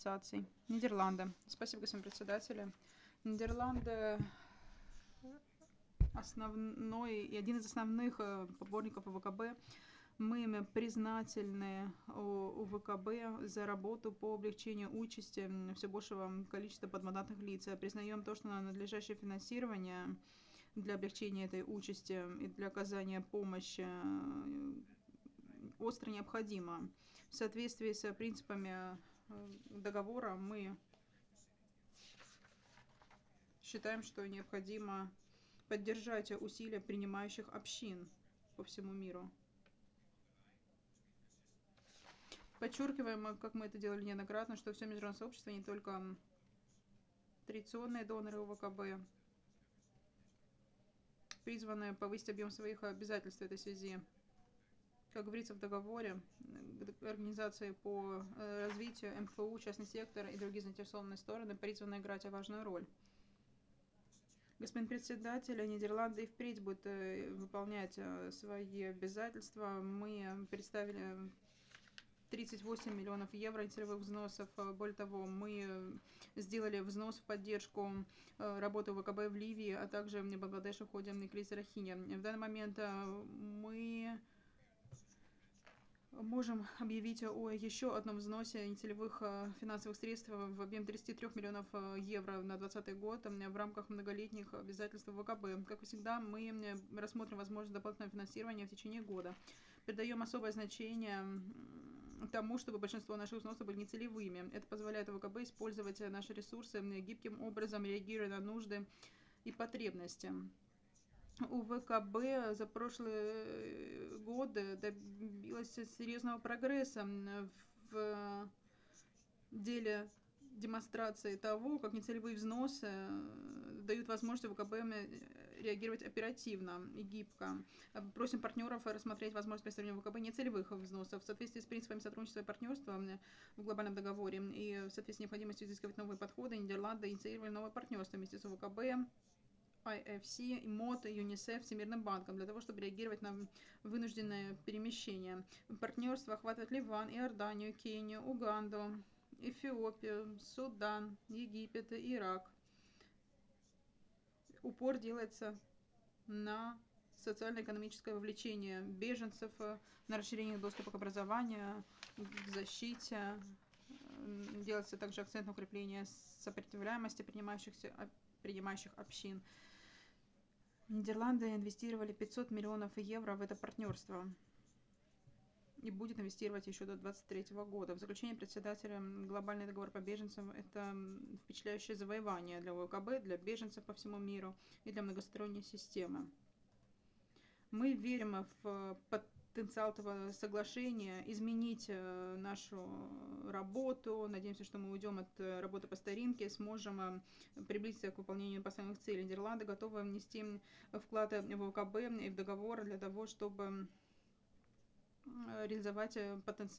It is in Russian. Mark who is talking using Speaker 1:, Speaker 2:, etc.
Speaker 1: ассоциаций. Нидерланды. Спасибо, господин председатель. Нидерланды основной и один из основных поборников ВКБ. Мы им признательны УВКБ за работу по облегчению участи все большего количества подмандатных лиц. Признаем то, что надлежащее финансирование для облегчения этой участи и для оказания помощи остро необходимо. В соответствии с принципами договора мы считаем, что необходимо поддержать усилия принимающих общин по всему миру. Подчеркиваем, как мы это делали неоднократно, что все международное сообщество, не только традиционные доноры УВКБ, призваны повысить объем своих обязательств в этой связи. Как говорится в договоре, организации по развитию, МФУ, частный сектор и другие заинтересованные стороны призваны играть важную роль. Господин председатель, Нидерланды и впредь будут выполнять свои обязательства. Мы представили 38 миллионов евро целевых взносов. Более того, мы сделали взнос в поддержку работы ВКБ в Ливии, а также в Бангладеше в ходе кризиса Рохинья. В данный момент мы можем объявить о еще одном взносе нецелевых финансовых средств в объеме 33 миллионов евро на 2020 год в рамках многолетних обязательств ВКБ. Как всегда, мы рассмотрим возможность дополнительного финансирования в течение года. Придаем особое значение тому, чтобы большинство наших взносов были нецелевыми. Это позволяет ВКБ использовать наши ресурсы гибким образом, реагируя на нужды и потребности. УВКБ за прошлые годы добилась серьезного прогресса в деле демонстрации того, как нецелевые взносы дают возможность ВКБ реагировать оперативно и гибко. Просим партнеров рассмотреть возможность представления ВКБ нецелевых взносов в соответствии с принципами сотрудничества и партнерства в глобальном договоре и в соответствии с необходимостью изыскивать новые подходы. Нидерланды инициировали новое партнерство вместе с ВКБ, IFC, МОД, ЮНИСЕФ, Всемирным банком для того, чтобы реагировать на вынужденное перемещение. Партнерство охватывает Ливан, Иорданию, Кению, Уганду, Эфиопию, Судан, Египет, Ирак. Упор делается на социально-экономическое вовлечение беженцев, на расширение доступа к образованию, к защите. Делается также акцент на укрепление сопротивляемости принимающих общин. Нидерланды инвестировали 500 миллионов евро в это партнерство и будет инвестировать еще до 2023 года. В заключение председателя, глобальный договор по беженцам – это впечатляющее завоевание для ОКБ, для беженцев по всему миру и для многосторонней системы. Мы верим в потенциал этого соглашения изменить нашу работу. Надеемся, что мы уйдем от работы по старинке, сможем приблизиться к выполнению поставленных целей. Нидерланды готовы внести вклад в ОКБ и в договор для того, чтобы реализовать потенциал